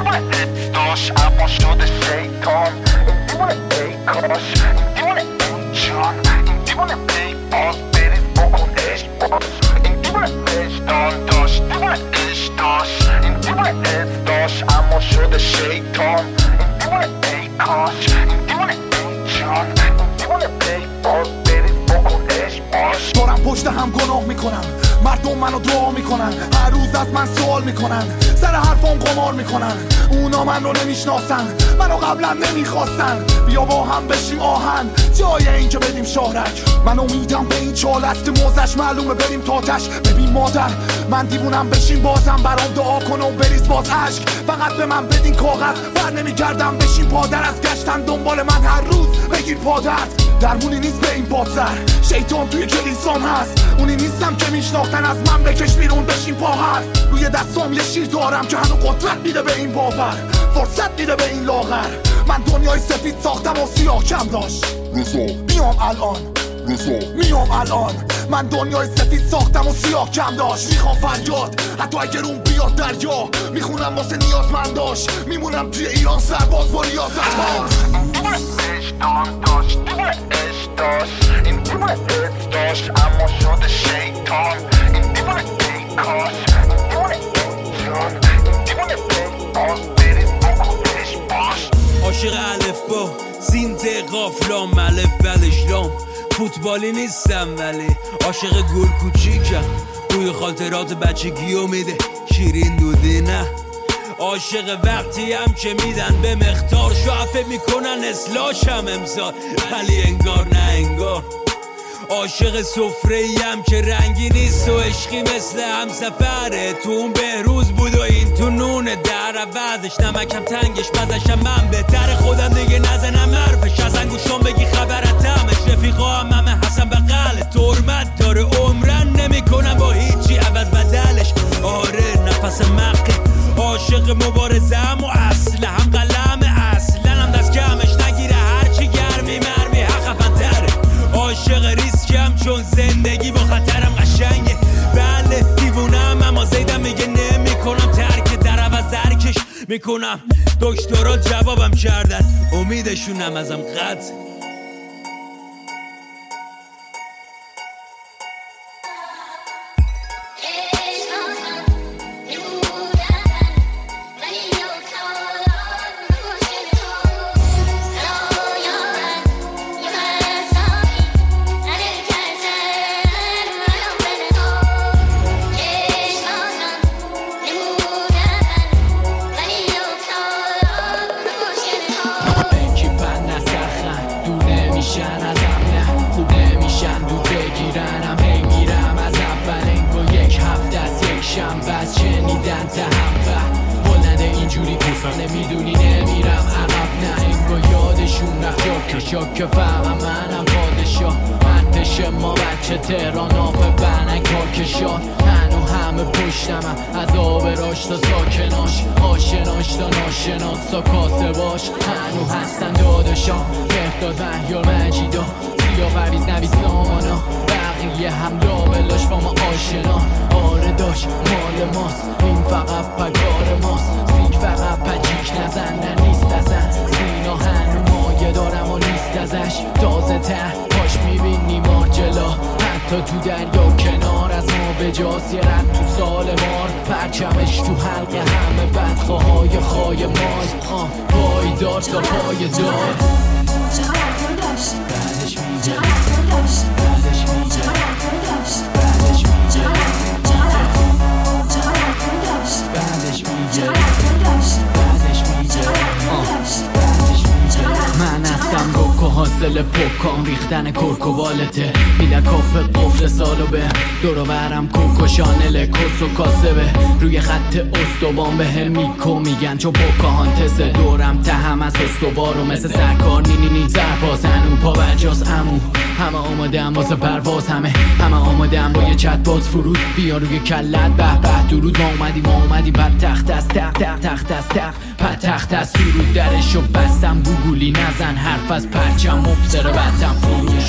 اتش داشت اما شده شیطان. این دیوانه ای کاش، این دیوانه ای جان، این دیوانه ای باز برید بکن عشق باز. این دیوانه وجدان داشت دیوانه عشق داشت، این دیوانه اتش داشت اما شده شیطان. این دیوانه ای کاش، این دیوانه ای جان، این دیوانه ای باز برید بکن عشق باز. دارم پشت هم گناه میکنم، مردم منو دعا میکنن، هر روز از من سوال میکنن، سر حرفام قمار میکنن. اونا من رو نمیشناسن، منو قبلا نمیخواستن. بیا با هم بشیم آهن جای این که بدیم شهرک. من امیدم به این چال است که موزش معلومه بریم تاتش. ببین مادر من دیوونم، بشین بازم برام دعا کن و بریز باز عشق. فقط به من بدین کاغذ، بر نمیگردم بشین پادر. از گشتن دنبال من هر روز بگیر پادرد. درمونی نیست به این بادسر، شیطان توی کلیسام هست. اونی نیستم که میشناختن، از من بکش بیرون بشین پا حرف. روی دستام یه شیر دارم که هنو قدرت میده به این باور، فرصت میده به این لاغر. من دنیای سفید ساختم و سیاه کم داشت. میام الان میام الان من دنیای سفید ساختم و سیاه کم داشت. میخوام فریاد حتی اگر اون بیاد دریا، میخونم واسه نیازمنداش. میمونم توی ایران سرباز با ریاضت ها. وجدان داشت دیوانه عشق داشت، این دیوانه عشق داشت اما شده شیطان. این دیوانه ای کاش، این دیوانه ای جان، این دیوانه ای باز برید بکن عشق باش. عاشق الف با سینت قافلام ملف ولشلام. فوتبالی نیستم ولی عاشق گل کوچیکم، بوی خاطرات بچگیو میده شیرین دودی نه. عاشق وقتی هم که میدن به مختار، شعفه میکنن اصلاحشم امسال ولی انگار نه انگار. عاشق سفره‌ای هم که رنگی نیست و عشقی مثل هم سفره. تو اون بهروز بود و این تو نونه، در عوضش نمکم تنگش مزشم من بهتر. خودم دیگه نزنم حرفش، از انگوشام بگی خبرت همش. رفیقا هم همه حسن بغل ترمت داره، عمرن نمی کنم با هیچی عوض بدلش. آره نفس مقی عاشق مبارزم و اصل هم قلم اصلا هم دست کمش نگیره، هرچی گرمی مرمی حقفن تره. عاشق ریسکم چون زندگی با خطرم قشنگه. بله دیوونم اما زیدم میگه نمی کنم ترک، در عوض درکش میکنم. دکترات جوابم کردن، امیدشونم ازم قطع. میشم بس شنیدن تحمه بلند اینجوری گفتم نمیدونی نمیرم عقب نه انگو یادشون رفت یا که شاک فهمم منم پادشاه ارتش ما بچه تهران آف بنک کارکشان هنو همه پشتمم از آب راش تا ساکناش آشناش تا ناشناس تا کاسه باش هنو هستن داداشام بهداد مهیار مجیدا سیا پریز نوی سامانا بقیه هم دابلاش با ما آشنا آره داشت مال ماست این فقط پگار ماست سیک فقط پجیک نزن نه نیست ازن سینا هنو مایه دارم و نیست ازش تازه ته پاش میبینی مارجلا حتی تو دریا کنار از ما به جاست یه رد تو سال مار پرچمش تو حلقه همه بدخواهای خای مال آه پایدار تا پای دار بعدش میگه بعدش میگه بعدش میگه بعدش میگه بعدش میگه من هستم روکو حاصل پوکام ریختن کرکوالته میده کاپ قفل سالو به دورو برم کوکو شانل کس و کاسبه روی خط استوان به هم میکو میگن چو پوکاهانتسه دورم ته هم از استوارو مثل سرکار نی نی نی زرپاس هنو پا برجاز امو همه آماده هم واسه پرواز همه همه آماده هم با یه چت باز فرود بیا روی کلت به به درود ما اومدی ما اومدی بعد تخت از تخت تخت تخت از تخت پد تخت از سرود درشو بستم گوگولی نزن حرف از پرچم مبصره بدم فروش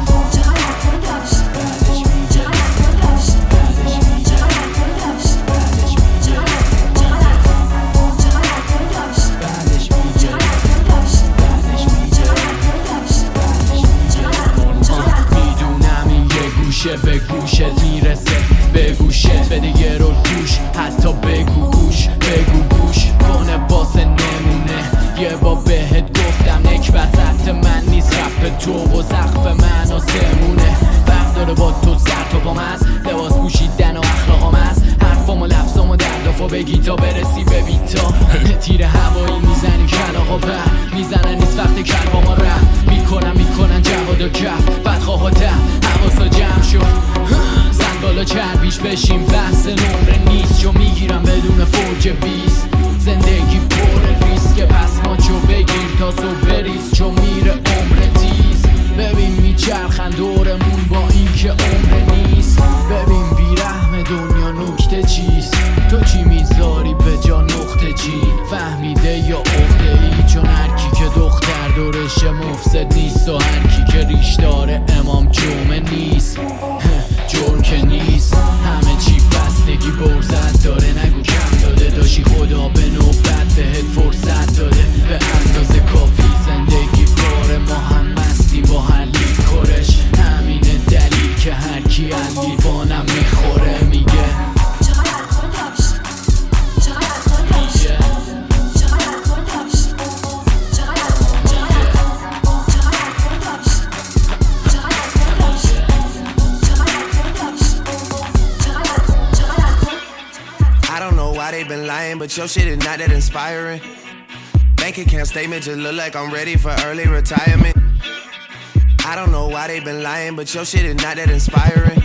به گوشت میرسه به گوشت بده یه رو گوش حتی بگو گوش بگو گوش کنه باسه نمونه یه با بهت گفتم نکبت حت من نیست رپ تو و سقف من و سمونه فرق داره با تو سر تو پام از لباس پوشیدن و اخلاقام از حرفام و لفظام و دردافا بگی تا برسی به بیتا تیر هوایی میزنی کلاغا بر میزنن نیست وقت کل با ما رم میکنن میکنن جواد و کف بدخواه ته حواسا جمع شد زن بالا چربیش بشیم بحث نمره نیست چو میگیرم بدون فوج بیست زندگی پر ریسک پس ما چو بگیر تا سو بریز چو میره عمر تیز ببین میچرخن دورمون با این که عمر نیست ببین بیرحم دنیا نکته چیست تو چی میذاری به جا نقطه چی فهمیده یا عقده ای چون هرکی که دختر دورش مفسد نیست و هرکی که ریش داره امام جمعه نیست جرم که نیست همه چی بستگی برزت داره نگو کم داده داشی خدا به نوبت بهت فرصت داده به اندازه کافی زندگی باره ما هم مستی با هر لیکورش همینه دلیل که هرکی از لیوانم میخوره میگه They been lying, but your shit is not that inspiring. Bank account statement just look like I'm ready for early retirement. I don't know why they been lying, but your shit is not that inspiring.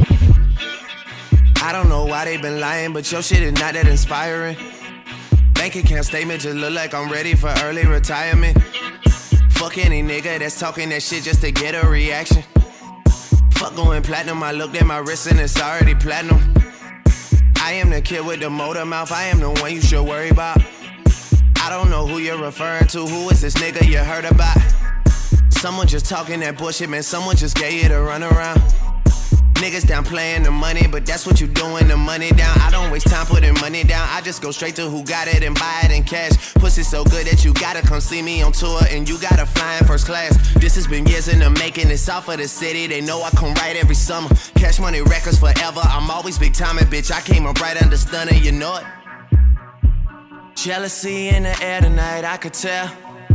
I don't know why they been lying, but your shit is not that inspiring. Bank account statement just look like I'm ready for early retirement. Fuck any nigga that's talking that shit just to get a reaction. Fuck going platinum, I looked at my wrist and it's already platinum. I am the kid with the motor mouth, I am the one you should worry about. I don't know who you're referring to, who is this nigga you heard about? Someone just talking that bullshit, man, someone just gave you the runaround. Niggas down playing the money, but that's what you doing, the money down. I don't waste time putting money down, I just go straight to who got it and buy it in cash. Pussy so good that you gotta come see me on tour and you gotta fly in first class. This has been years in the making, it's off of the city, they know I come right every summer. Cash Money Records forever, I'm always big timing, bitch, I came up right under stunner, you know it. Jealousy in the air tonight, I could tell.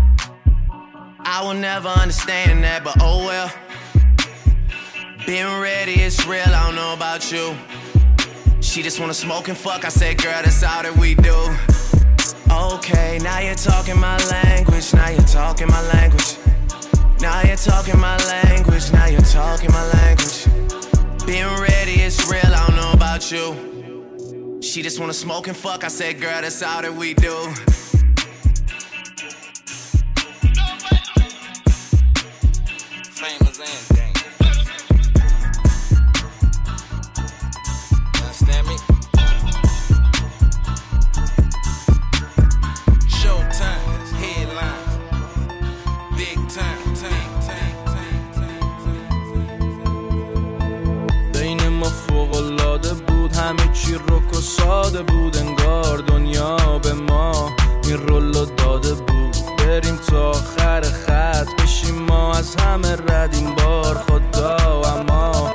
I will never understand that, but oh well. Been ready, it's real, I don't know about you. She just wanna smoke and fuck, I said girl, that's all that we do. Okay, now you're talking my language, now you're talking my language. Now you're talking my language, now you're talking my language. Been ready, it's real, I don't know about you. She just wanna smoke and fuck. I said, girl, that's all that we do. Famous and dangerous. Understand me? Showtime, headline, big time, time, time, time, time, time. بین ما فوق‌العاده بود، همه چی رک و ساده بود، انگار دنیا به ما این رولو داده بود. بریم تا آخر خط بشیم ما از همه رد این بار خدا، اما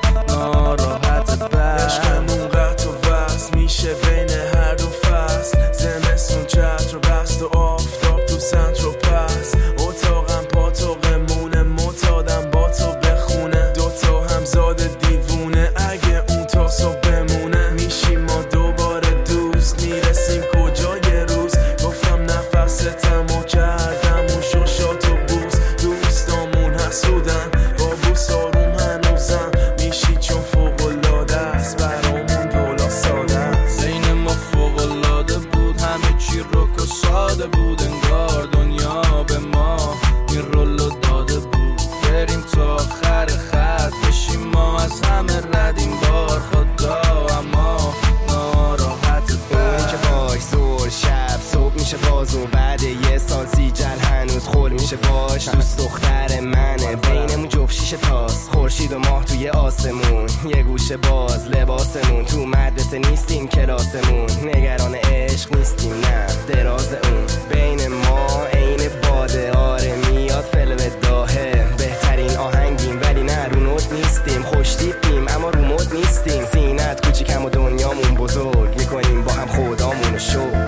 ناراحت بر عشقمون قطع و وصل میشه بین هر دو فصل. زمستون چتر بست و آفتاب تو سنتر و پس. اتاقم پاتوقمونه معتادم با تو بخونه. دوتا همزاد دیوونه اگه اون تا صبح بمونه. میشیم ما دوباره دوست، میرسیم کجا یه روز. گفتم نفستم و کردم و شوشات و بوس. دوستامون حسودن با بوس آروم هنوزم. میشی چون فوق‌العاده است برامون دولا ساده است. بین ما فوق‌العاده بود، همه چی رک و ساده بود، انگار دنیا به ما این رولو داده بود. بریم تا آخر خط بشیم ما از همه رد این بار خدا، اما ناراحت اون که باش زور شب صبح میشه باز و بعد یه سال سیجل هنوز خور میشه باش. دوست دختر منه بینمون جفت شیشه تاس. خورشید و ماه توی آسمون، یه گوشه باز لباسمون. تو مدرسه نیستیم کلاسمون، نگران عشق نیستیم نه دراز اون. بین ما عین باده آره میاد فلو داهه. بهترین آهنگیم ولی نه رو نوت نیستیم. خوش تیپیم اما رو مود نیستیم. سینت کوچیکم و دنیامون بزرگ، میکنیم با هم خدامونو شکر.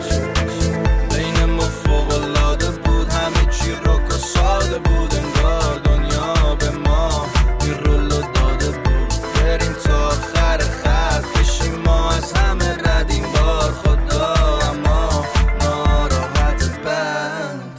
بین ما فوق‌العاده بود، همه چی رک و ساده بود، انگار دنیا به ما این رولو داده بود. بریم تا آخر خط بشیم ما از همه رد این بار خدا، اما ناراحت بند.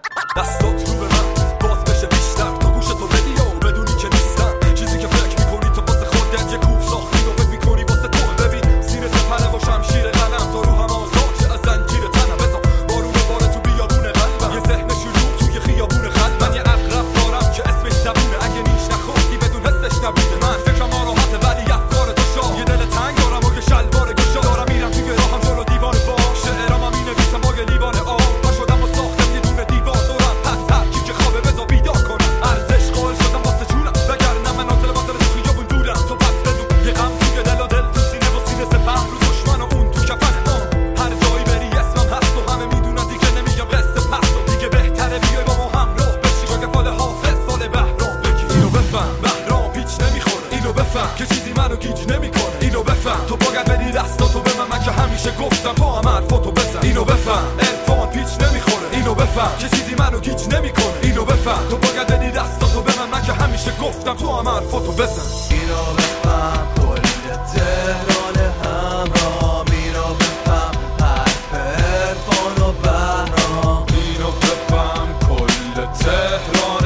دستات رو به من باز بشه بیشتر، تو گوشتو بدی و بدونی که نیستم. چیزی که فکر میکنی تو واسه خودت یه کوه ساختی و فکر میکنی واسه تو. ببین سینه سپره و شمشیر قلم، تو رو هم آزاد چه از زنجیر تنم. بزا بارون باره تو بیابون قلبم، یه ذهن شلوغ توی خیابون خلبم. من یه عقرب دارم که اسمش زبونه، اگه نیش نخوردی بدون حسش نبوده. من فکرم ناراحته ولی افکار تو شاه. یه دل تنگ دارم و یه شلوار گشا دارم، میرم توی راهم جلو دیوار با. شعرام هم مینویسم با یه لیوان آب. من شدم و ساختم یه دونه دیوار دورم. پس هر کی که خوابه بزا بیدار کنم. ارزش قائل شدم واسه جونم، وگرنه من آتل باطل تو خیابون دورم. تو پس بدون یه غم توی دل و دل، تو سینه و سینه سپر رو دشمن و اون تو کفن. هر جایی بری اسمم هست و همه میدونن دیگه نمیگم قصه پست. و دیگه بهتره بیای با ما همراه بشی. جای فال حافظ سال بهرام بگی. اینو بفهم بهرام پیچ نمیخوره. اینو بفهم که چیزی منو گیج نمیکنه. اینو بفهم تو باید بدی دستاتو به من، من که همیشه گفتم تو هم حرفاتو بزن. اینو بفهم عرفان پیچ نمیخوره. اینو بفهم که چیزی منو گیج نمیکنه. اینو بفهم تو باید بدی دستاتو به من، من که همیشه گفتم تو هم حرفاتو بزن. اینو بفهم کل تهران همراه. اینو بفهم حرف عرفان و بهرام. اینو بفهم کل تهران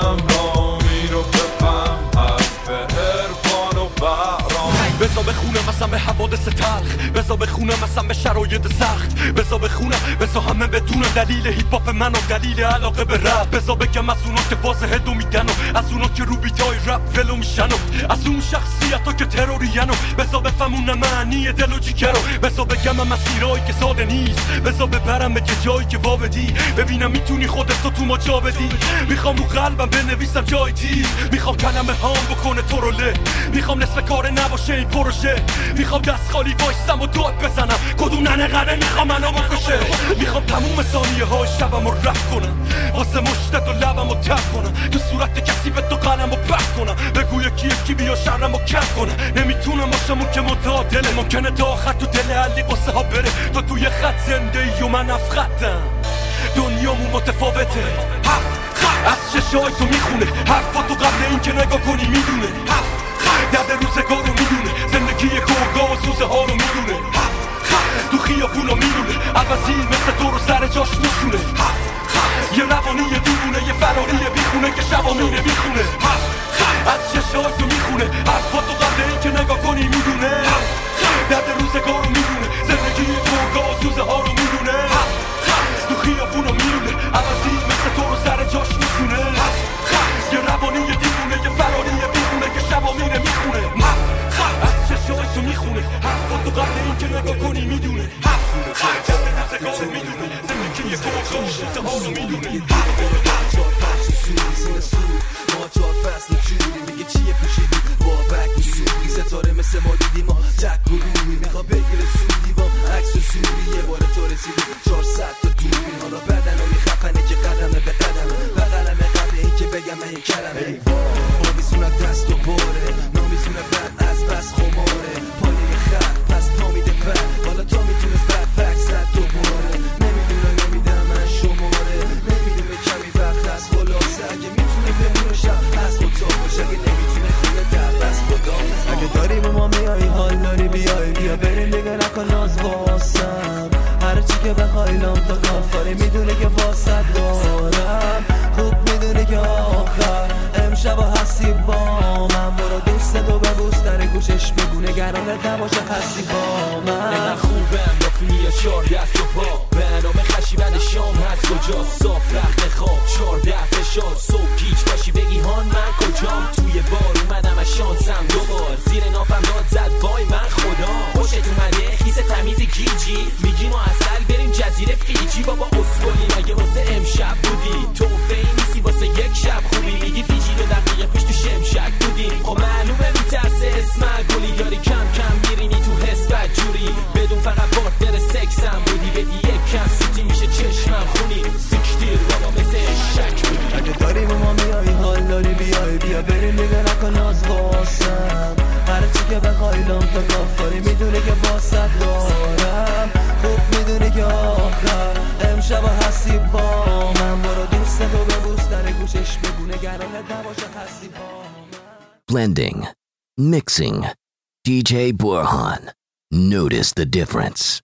همراه. اینو بفهم حرف عرفان و بهرام. بزا بخونم اصلا به حوادث تلخ، بزا بخونم اصلا به شرایط سخت، بزا بخونم بزا همه بدون دلیل هیپ هاپ من و دلیل علاقه به رپ. بزا بگم از اونا که واضحه دو میدن و از اونا که رو بیتای رپ ولو میشن و از اون شخصیت ها که ترورین و بزا بفهمونم معنی دل و جیگر و بزا بگم هم مسیرهایی که ساده نیست. بزا ببرم به جایی که وابدی، ببینم میتونی خودت تو ما جا بدی. میخوام رو قلبم بنویسم جای تیر، میخوام کلمه هام بکنه تو رو له. میخوام نصف کار نباشه این پروژه، میخوام دست خالی وایستم و داد بزنم. کدوم ننه قره میخوام منو بکشه. میخوام تموم ثانیه های شبم رو رفت کنم، واسه مشتت و لبم رو تف کنم. تو صورت کسی به تو قلم رو پف کنم، بگو یکی یکی بیا شرم رو کف کنم. نمیتونم باشم اون که متعادله، ممکنه تا آخر تو دل علی قصه ها بره. تو توی خط زنده ای و من اف خطم، دنیامون متفاوته. هفت خط از چشای تو میخونه، حرفاتو قبل این که نگاه کنی میدونه. هفت خط درد روزگار رو میدونه، زندگی گرگا و سوزه ها رو میدونه. هفت خط تو خیابون رو میدونه، عوضی مثل تو رو سر جاش میشونه. هفت خط یه روانی یه دونه، یه فراری بیخونه که شبا مینه میخونه. هفت خط از چشای تو میخونه، حرفاتو قبل این که نگاه کنی میدونه. هفت خط درد روزگار رو میدونه، سوزه ها رو میدونه تو خیابونو میدونه عوضی مثل تو رو سر جاش میشونه یه روانی یه دیوونه یه فراری یه بیخونه که شبا میره میخونه از چشایش رو میخونه حرفات تو قبل این که نگاه کنی میدونه جد نزگاه رو میدونه زندگی یه گوگاه سوزه ها رو میدونه چهار پخش سوری زیر سور ما چهار فصل جوری میگه چیه پوشیدی با بک و سوری ستاره مثل ما دیدی ما تک و روی میخوا بگیره سودی با عکس و سوری یه بار تو رسیدی چهارصد تا دوربین حالا بدنهای خفنه که قدمه به قدمه بغلمه قبل این که بگم من این کلمه آویزونه دست و باره نامیزونه بد از بس خماره پایه خط پس پا میده بد حالا تا میتونست بد فک زد دوباره نمیدونه نمیدم من شماره نمیدونه کمی وقت از خلاصه اگه میتونه بمونه شب از خود تا باشه اگه نمیتونه خونه در بس خدا اگه داری با ما میایی حال داری بیای بیا بریم دیگه نکن ناز واسم هر چی که بخوای لام تا کافاری میدونه که واسد دارم خوب میدونه که آخر امشب هستی با من برو دوست تو ببوس در گوشش بگو نگرانت نباشه هستی با من نه خوبم با فیلیا چار دست و پا به نام خشیبند شام هست کجا صاف رخت خواب چارده فشار صبح گیج باشی بگی هان من کجام توی بار اومدم از شانسم دوبار زیر نافم داد زد وای من خدا خوشت اومده خیس تمیز گیجی میگی ما اصل بریم جزیره فیجی بابا اسکولی مگه واسه امشب بودی توفه ای نیستی واسه یک شب خوبی میگی فیجی رو دقیقه پیش تو شمشک بودی خب معلومه میترسه اسم گلی یاری کم کم میرینی تو حس بدجوری بدون فقط پارتنر سکسم بودی بدی یک کم سوتی میشه چشمم خونی سیکشتیر بابا مثل شک بودی اگه داری با ما میایی حال داری بیای بیا بریم دیگه نکن ناز واسم هر چی که بخوای لام تا کافاری میدونه که واسد دارم خوب میدونه که آخر امشب هستی با من برو دوست تو ببوس در گوشش بگو نگرانت نباشه هستی با من Blending, mixing, D J Borhan. Notice the difference.